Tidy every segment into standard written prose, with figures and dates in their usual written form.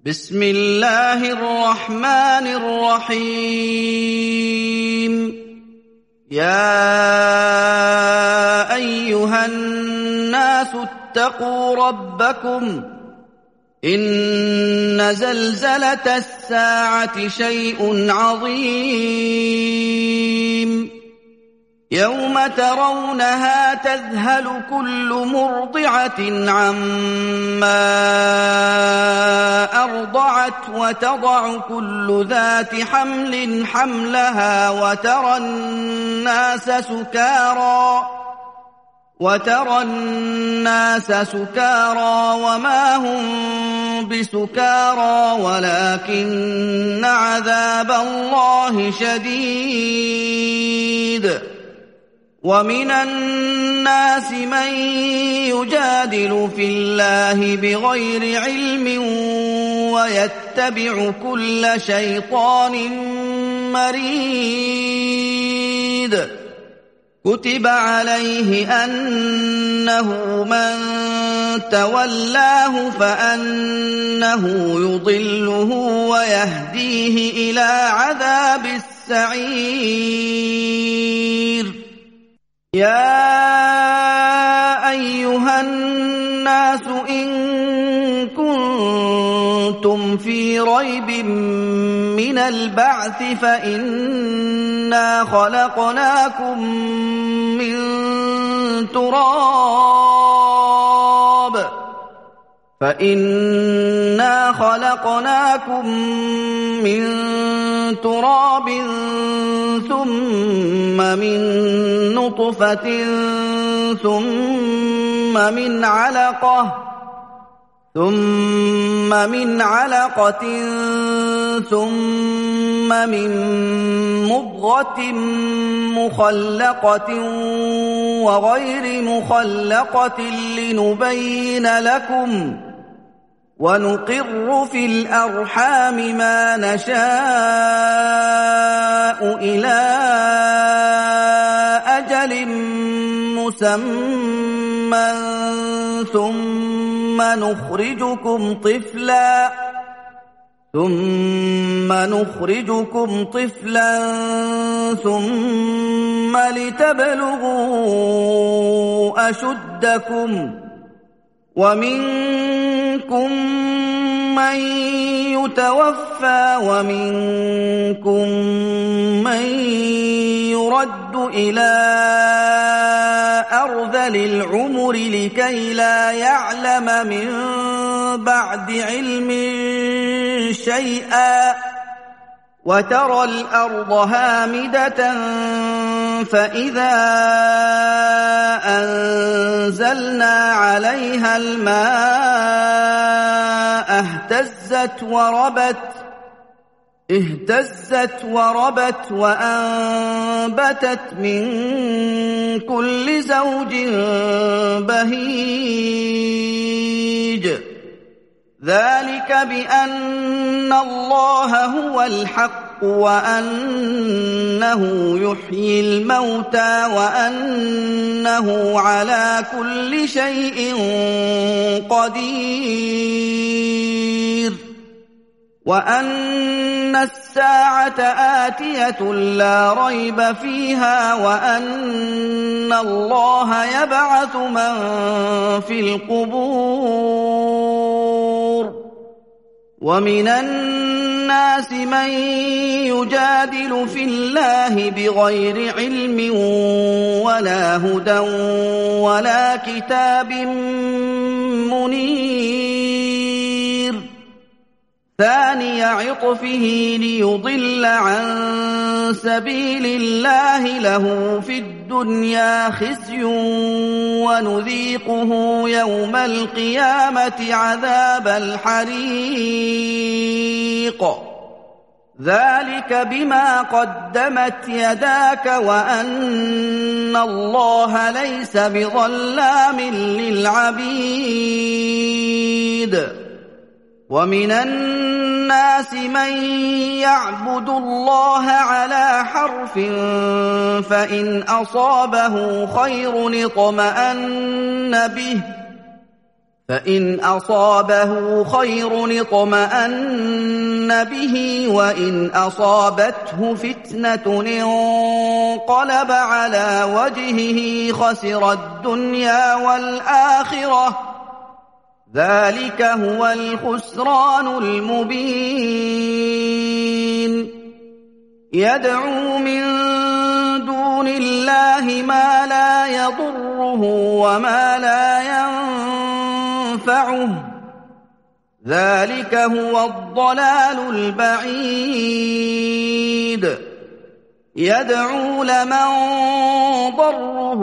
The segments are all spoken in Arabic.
بسم الله الرحمن الرحيم يا أيها الناس اتقوا ربكم إن زلزلة الساعة شيء عظيم يوم ترونها تذهل كل مرضعة عما أرضعت وتضع كل ذات حمل حملها وترى الناس سكارى وما هم بسكارى ولكن عذاب الله شديد ومن الناس من يجادل في الله بغير علم ويتبع كل شيطان مريد كتب عليه أنه من تولاه فأنه يضله ويهديه إلى عذاب السعير يا أيها الناس إن كنتم في ريب من البعث فإنا خلقناكم من تراب ثم من نطفة ثم من علقة ثم من مضغة مخلقة وغير مخلقة لنبين لكم ونقر في الأرحام ما نشاء إلى أجل مسمى ثم نخرجكم طفلا ثم لتبلغوا أشدكم ومنكم من يتوفى ومنكم من يرد إلى أرذل العمر لكي لا يعلم من بعد علم شيئا وترى الأرض هامدة فإذا أنزلنا عليها الماء اهتزت وربت وأنبتت من كل زوج بهيج ذلك بأن الله هو الحق وأنه يحيي الموتى وأنه على كل شيء قدير وأن الساعة آتية لا ريب فيها وأن الله يبعث من في القبور ومن الناس من يجادل في الله بغير علم ولا هدى ولا كتاب منير ثاني عطفه ليضل عن سبيل الله له في الدنيا خزي ونذيقه يوم القيامة عذاب الحريق ذلك بما قدمت يداك وأن الله ليس بظلام للعبيد ومن الناس من يعبد الله على حرف فإن أصابه خير اطمأن به فإن أصابه خير اطمأن به وإن أصابته فتنة انقلب على وجهه خسر الدنيا والآخرة ذلك هو الخسران المبين يدعو من دون الله ما لا يضره وما لا ينفعه ذلك هو الضلال البعيد يدعو لمن ضره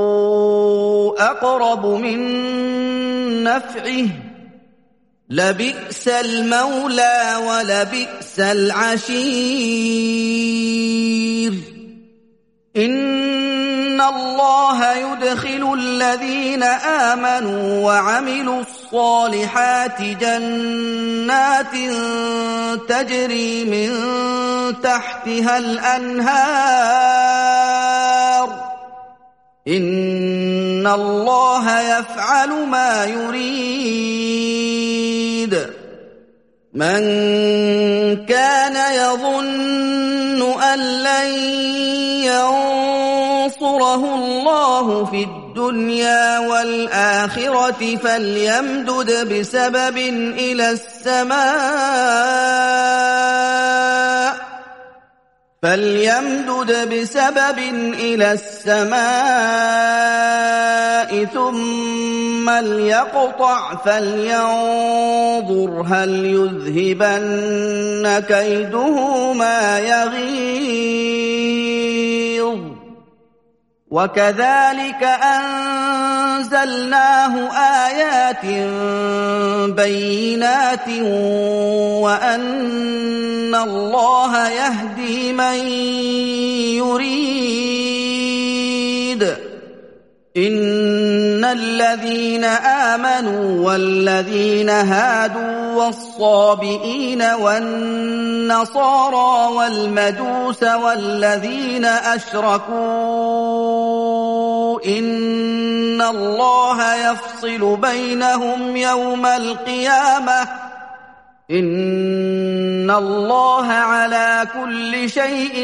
أقرب من نفعه لبئس المولى ولبئس العشير إن الله يدخل الذين آمنوا وعملوا الصالحات جنات تجري من تحتها الأنهار إن الله يفعل ما يريد من كان يظن أن لن ينصره الله في الدنيا والآخرة فليمدد بسبب إلى السماء ثم ليقطع فلينظر هل يذهبن كيده ما يغيظ وكذلك أنزلناه آيات بينات وأن الله يهدي من يريد إن الذين آمنوا والذين هادوا والصابئين والنصارى والمجوس والذين أشركوا إن الله يفصل بينهم يوم القيامة إن الله على كل شيء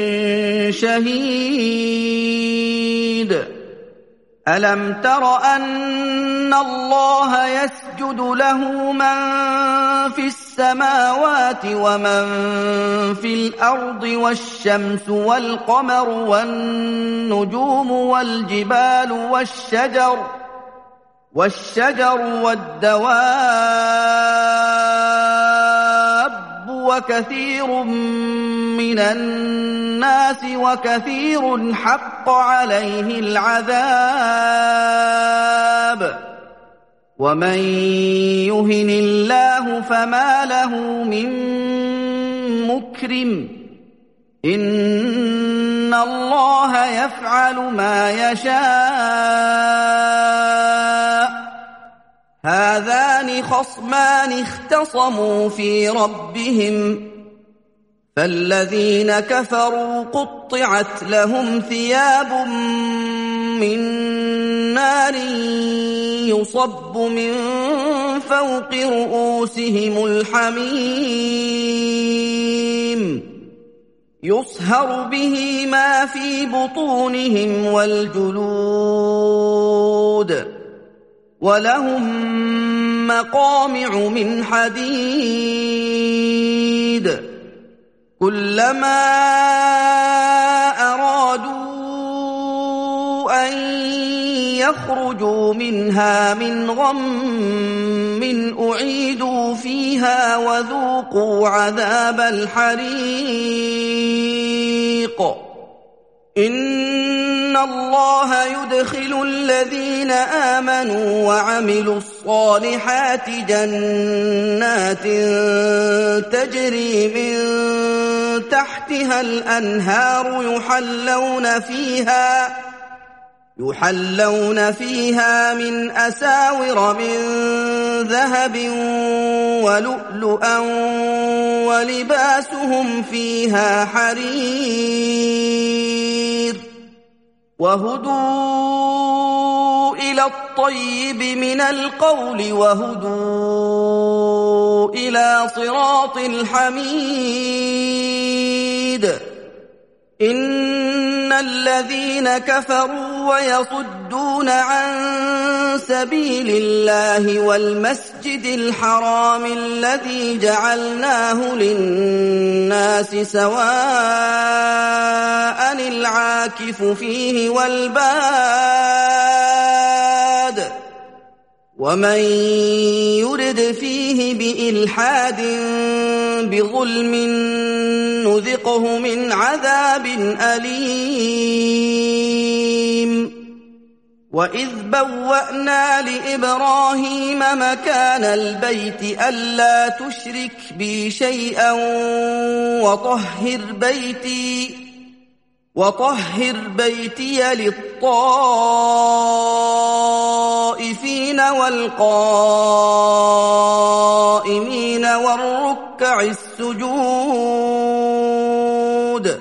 شهيد ألم تر أن الله يسجد له من في السماوات ومن في الأرض والشمس والقمر والنجوم والجبال والشجر والدواب وكثير من الناس وكثير حق عليه العذاب ومن يهن الله فما له من مكرم إن الله يفعل ما يشاء هذان خصمان اختصموا في ربهم فالذين كفروا قطعت لهم ثياب من نار يصب من فوق رؤوسهم الحميم يصهر به ما في بطونهم والجلود ولهم مقامع من حديد كلما أرادوا أن يخرجوا منها من غم أعيدوا فيها وذوقوا عذاب الحريق إن الله يدخل الذين آمنوا وعملوا الصالحات جنات تجري من تحتها الأنهار يحلون فيها من أساور من ذهب ولؤلؤا ولباسهم فيها حرير وهدوا إلى إلى الطيب من القول وهدوا إلى صراط الحميد إن الذين كفروا ويصدون عن سبيل الله والمسجد الحرام الذي جعلناه للناس سواء العاكف فيه والباد ومن يرد فيه بإلحاد بظلم نذقه من عذاب أليم وإذ بوأنا لإبراهيم مكان البيت ألا تشرك بي شيئا وطهر بيتي للطائفين والقائمين والركع السجود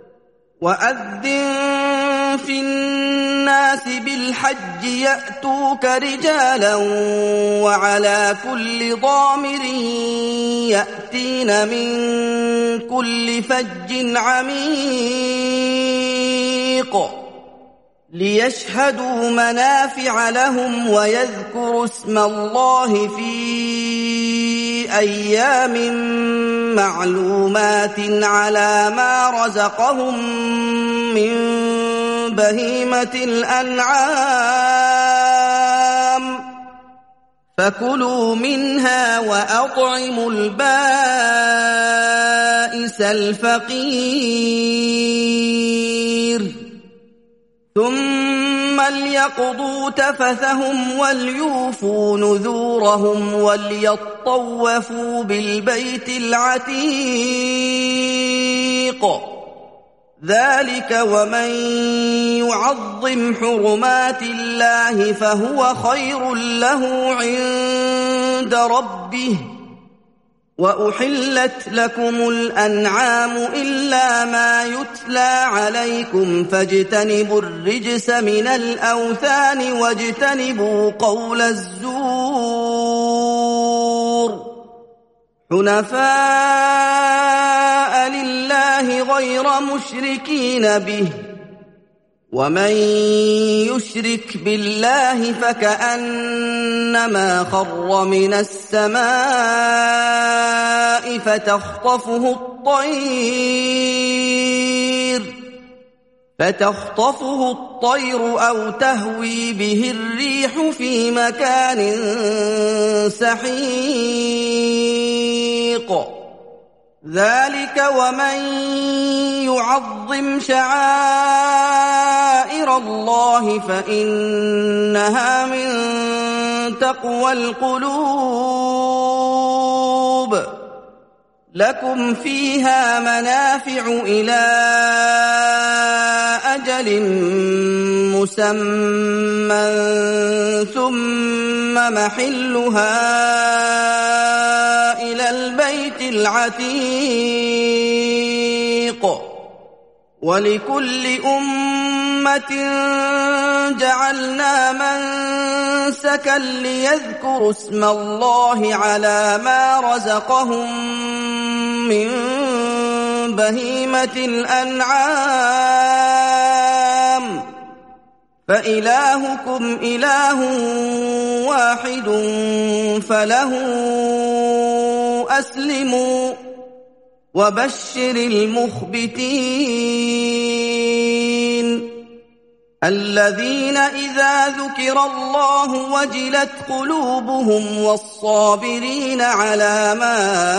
وأذن في الناس بالحج يأتوك رجالا وعلى كل ضامر يأتين من كل فج عميق ليشهدوا منافع لهم ويذكروا اسم الله في أيام معلومات على ما رزقهم من بهيمة الأنعام فكلوا منها وأطعموا البائس الفقير ثم ليقضوا تفثهم وليوفوا نذورهم وليطوفوا بالبيت العتيق ذلك ومن يعظم حرمات الله فهو خير له عند ربه وأحلت لكم الأنعام إلا ما يتلى عليكم فاجتنبوا الرجس من الأوثان واجتنبوا قول الزور حنفاء لله غير مشركين به ومن يشرك بالله فكأنما خر من السماء فتخطفه الطير أو تهوي به الريح في مكان سحيق ذلك ومن يعظم شعائر الله فإنها من تقوى القلوب لكم فيها منافع إلى أجل مسمى ثم محلها إلى البيت العتيق ولكل أمة جعلنا منسكا ليذكروا اسم الله على ما رزقهم من بهيمة الأنعام فإلهكم إله واحد فله أسلموا وبشر المخبتين الذين إذا ذكر الله وجلت قلوبهم والصابرين على ما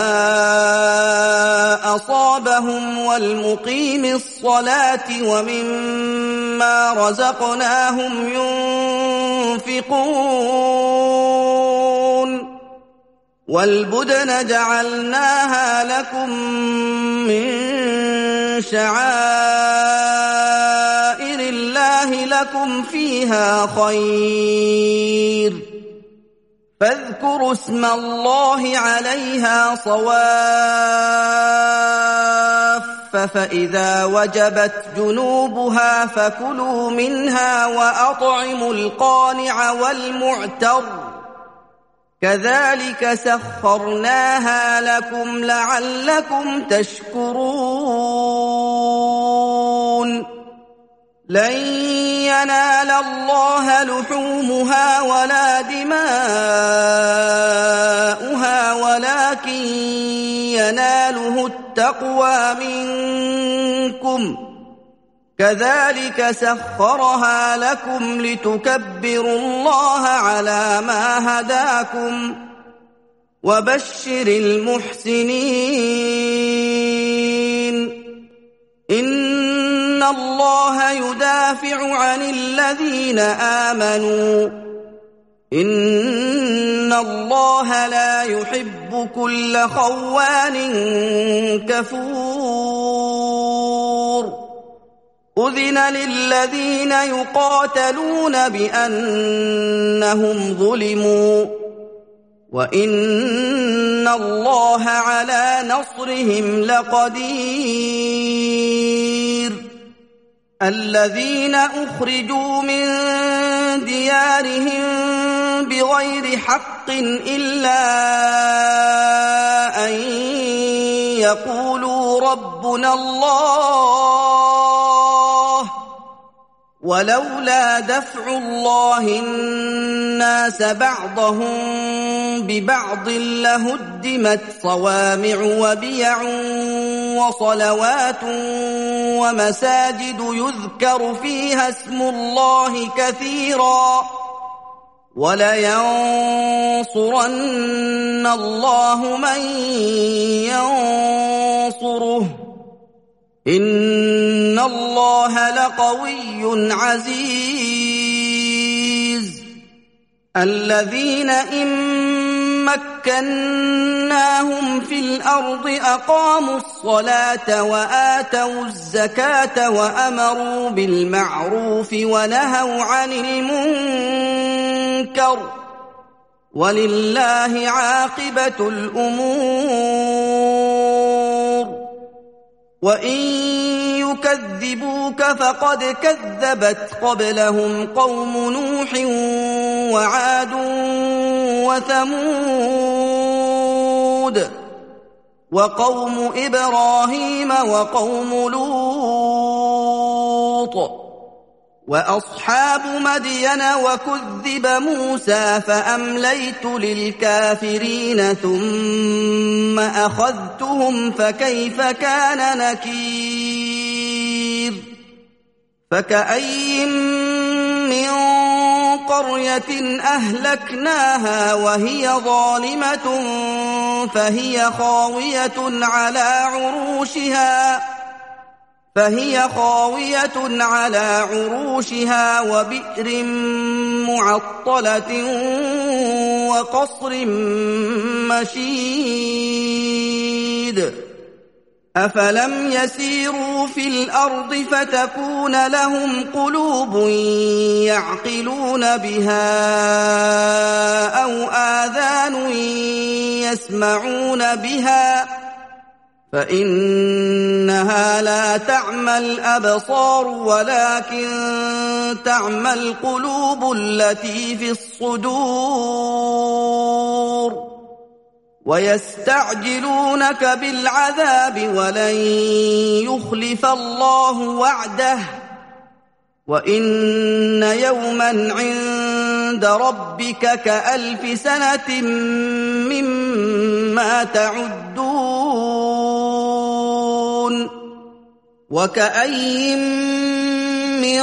أصابهم والمقيم الصلاة ومما رزقناهم ينفقون والبدن جعلناها لكم من شعائر الله لكم فيها خير فاذكروا اسم الله عليها صواف فإذا وجبت جنوبها فكلوا منها وأطعموا القانع والمعتر كذلك سخرناها لكم لعلكم تشكرون لن ينال الله لحومها ولا دماؤها ولكن يناله التقوى منكم كذلك سخرها لكم لتكبروا الله على ما هداكم وبشر المحسنين إن الله يدافع عن الذين آمنوا إن الله لا يحب كل خوان كفور أذن للذين يقاتلون بأنهم ظلموا وإن الله على نصرهم لقدير الذين أخرجوا من ديارهم بغير حق إلا أن يقولوا ربنا الله ولولا دفع الله الناس بعضهم ببعض لهدمت صوامع وبيع وصلوات ومساجد يذكر فيها اسم الله كثيرا ولينصرن الله من ينصره إن الله لقوي عزيز الذين إن مكناهم في الأرض أقاموا الصلاة وآتوا الزكاة وأمروا بالمعروف ونهوا عن المنكر ولله عاقبة الأمور وإن يكذبوك فقد كذبت قبلهم قوم نوح وعاد وثمود وقوم إبراهيم وقوم لوط وأصحاب مدين وكذب موسى فأمليت للكافرين ثم أخذتهم فكيف كان نكير فكأي من قرية أهلكناها وهي ظالمة فهي خاوية على عروشها وبئر معطلة وقصر مشيد أفلم يسيروا في الأرض فتكون لهم قلوب يعقلون بها أو آذان يسمعون بها فإنها لا تعمى الأبصار ولكن تعمى القلوب التي في الصدور ويستعجلونك بالعذاب ولن يخلف الله وعده وإن يوما عند ربك كألف سنة مما تعدون وكأي من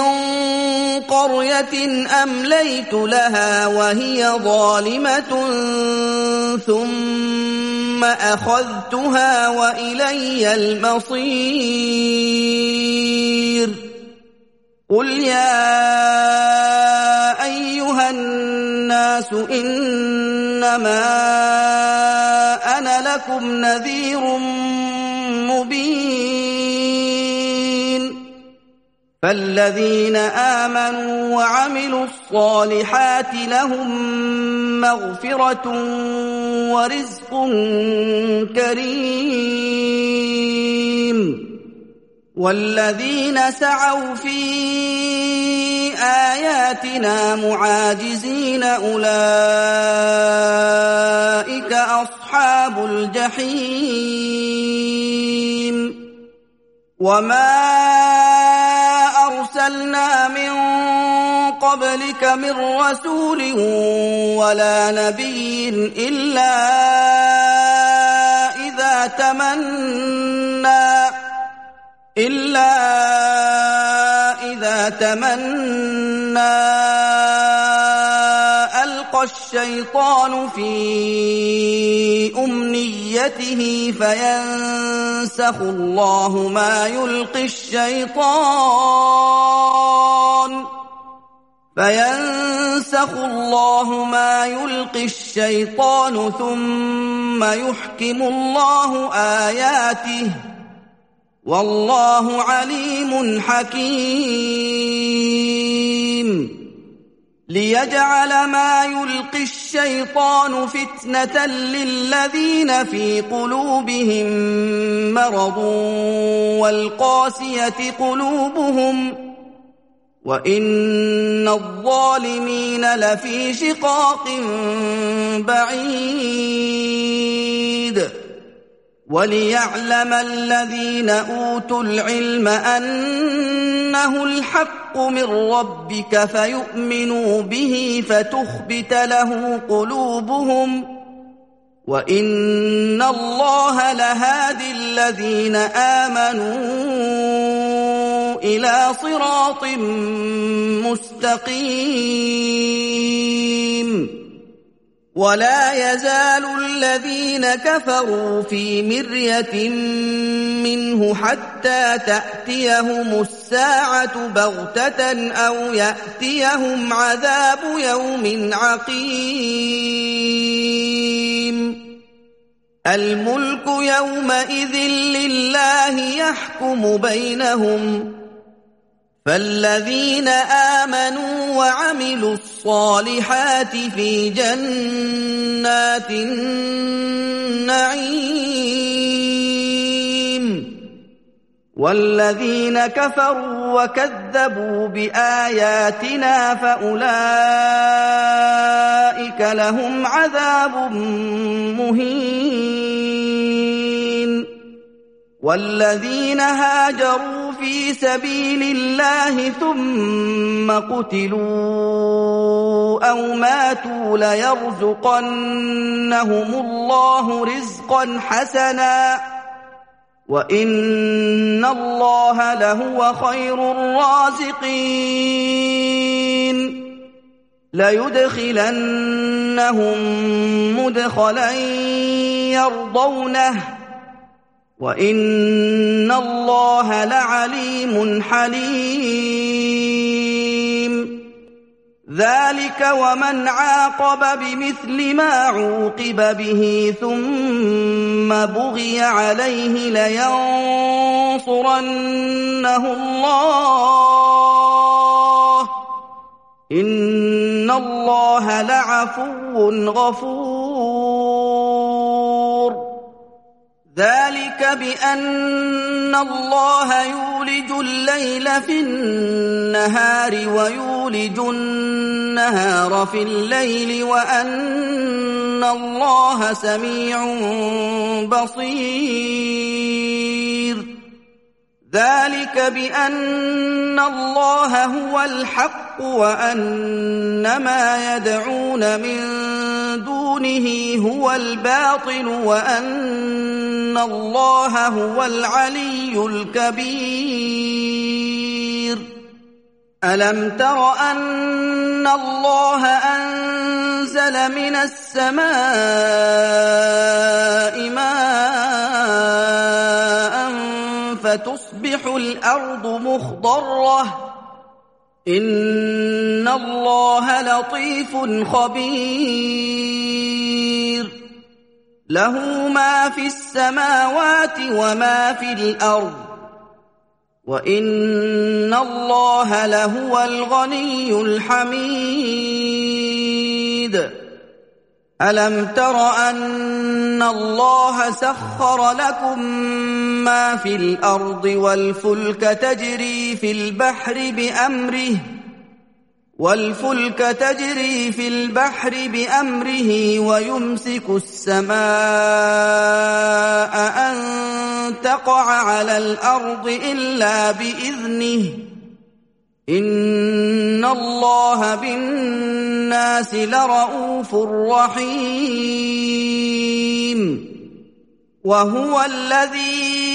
قرية أمليت لها وهي ظالمة ثم أخذتها وإلي المصير قل يا أيها الناس إنما أنا لكم نذير مبين فالذين آمنوا وعملوا الصالحات لهم مغفرة ورزق كريم والذين سعوا في آياتنا معاجزين أولئك أصحاب الجحيم وما أرسلنا من قبلك من رسول ولا نبي إلا إذا تمنى ألقى الشيطان في أمنيته فينسخ الله ما يلقي الشيطان ثم يحكم الله آياته والله عليم حكيم ليجعل ما يلقي الشيطان فتنة للذين في قلوبهم مرض والقاسية قلوبهم وإن الظالمين لفي شقاق بعيد وليعلم الذين أوتوا العلم أنه الحق من ربك فيؤمنوا به فتخبت له قلوبهم وإن الله لهادي الذين آمنوا إلى صراط مستقيم ولا يزال الذين كفروا في مرية منه حتى تأتيهم الساعة بغتة أو يأتيهم عذاب يوم عقيم الملك يومئذ لله يحكم بينهم فالذين آمنوا وعملوا الصالحات في جنات النعيم والذين كفروا وكذبوا بآياتنا فأولئك لهم عذاب مهين والذين هاجروا في سبيل الله ثم قتلوا أو ماتوا ليرزقنهم الله رزقا حسنا وإن الله لهو خير الرازقين ليدخلنهم مدخلا يرضونه وإن الله لعليم حليم ذلك ومن عاقب بمثل ما عوقب به ثم بغي عليه لينصرنه الله إن الله لعفو غفور ذلك بأن الله يولج الليل في النهار ويولج النهار في الليل وأن الله سميع بصير ذلك بأن الله هو الحق وأن ما يدعون من دونه هو الباطل وأن الله هو العلي الكبير ألم تر أن الله أنزل من السماء ماء فتصبح الأرض مخضرة إن الله لطيف خبير له ما في السماوات وما في الأرض وإن الله لهو الغني الحميد ألم تر أن الله سخر لكم ما في الأرض والفلك تجري في البحر بأمره ويمسك السماء أن تقع على الأرض إلا بإذنه إن الله بالناس لرءوف رحيم وهو الذي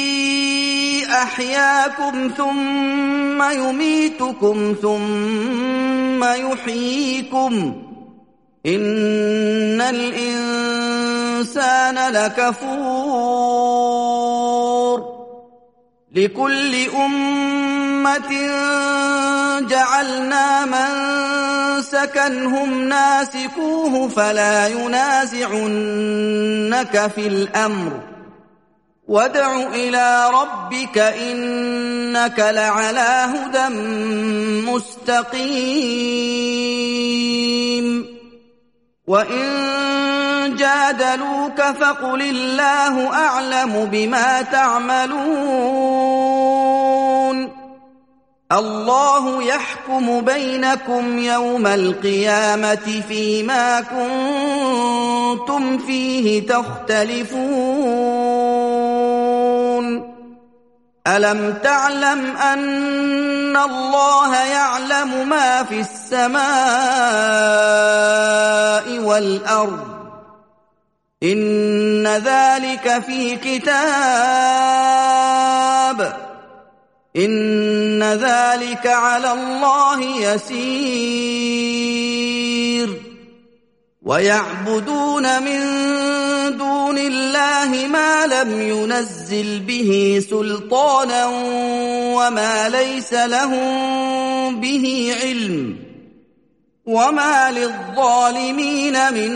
أحياكم ثم يميتكم ثم يحييكم إن الإنسان لكفور لكل أمة جعلنا منسكا هم ناسكوه فلا ينازعنك في الأمر وادع إلى ربك إنك لعلى هدى مستقيم وإن جادلوك فقل الله أعلم بما تعملون الله يحكم بينكم يوم القيامة فيما كنتم فيه تختلفون ألم تعلم أن الله يعلم ما في السماء والأرض إن ذلك في كتاب إن ذلك على الله يسير ويعبدون من دون الله ما لم ينزل به سلطانا وما ليس لهم به علم وما للظالمين من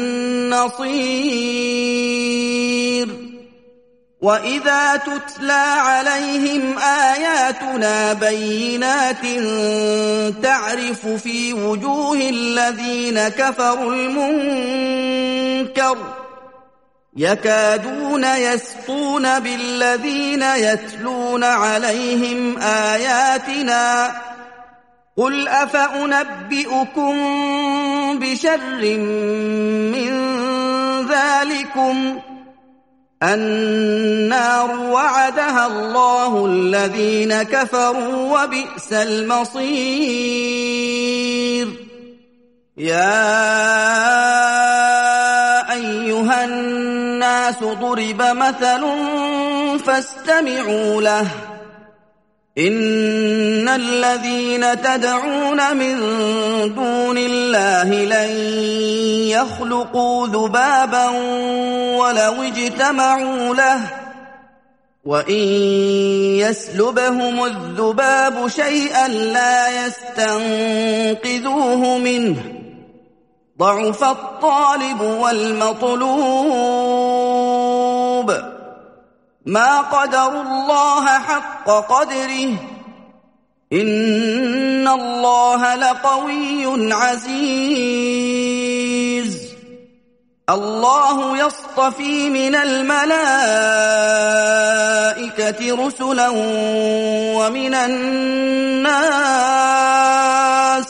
نصير وإذا تتلى عليهم آياتنا بينات تعرف في وجوه الذين كفروا المنكر يكادون يسطون بالذين يتلون عليهم آياتنا قل أفأنبئكم بشر من ذلكم النار وعدها الله الذين كفروا وبئس المصير يا أيها الناس ضرب مثل فاستمعوا له إن الذين تدعون من دون الله لن يخلقوا ذبابا ولو اجتمعوا له وإن يسلبهم الذباب شيئا لا يستنقذوه منه ضعف الطالب والمطلوب ما قدروا الله حق قدره إن الله لقوي عزيز الله يصطفي من الملائكة رسلا ومن الناس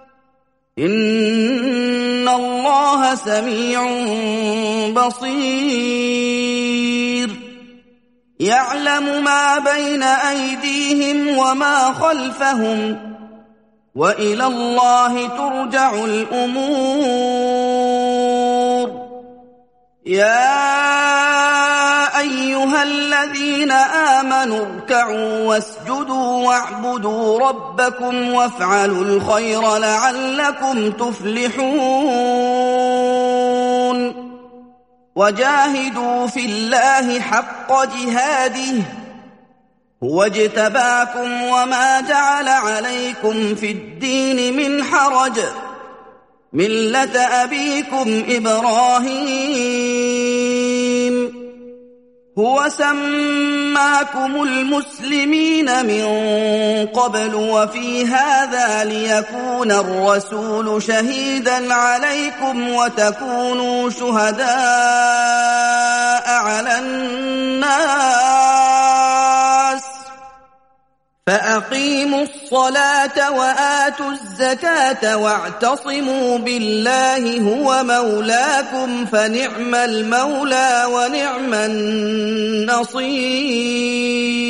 إن الله سميع بصير يعلم ما بين أيديهم وما خلفهم وإلى الله ترجع الأمور يا أيها الذين آمنوا اركعوا واسجدوا واعبدوا ربكم وافعلوا الخير لعلكم تفلحون وجاهدوا في الله حق جهاده هو اجتباكم وما جعل عليكم في الدين من حرج ملة أبيكم إبراهيم هو سماكم المسلمين من قبل وفي هذا ليكون الرسول شهيدا عليكم وتكونوا شهداء على الناس فأقيموا الصلاة وآتوا الزكاة واعتصموا بالله هو مولاكم فنعم المولى ونعم النصير.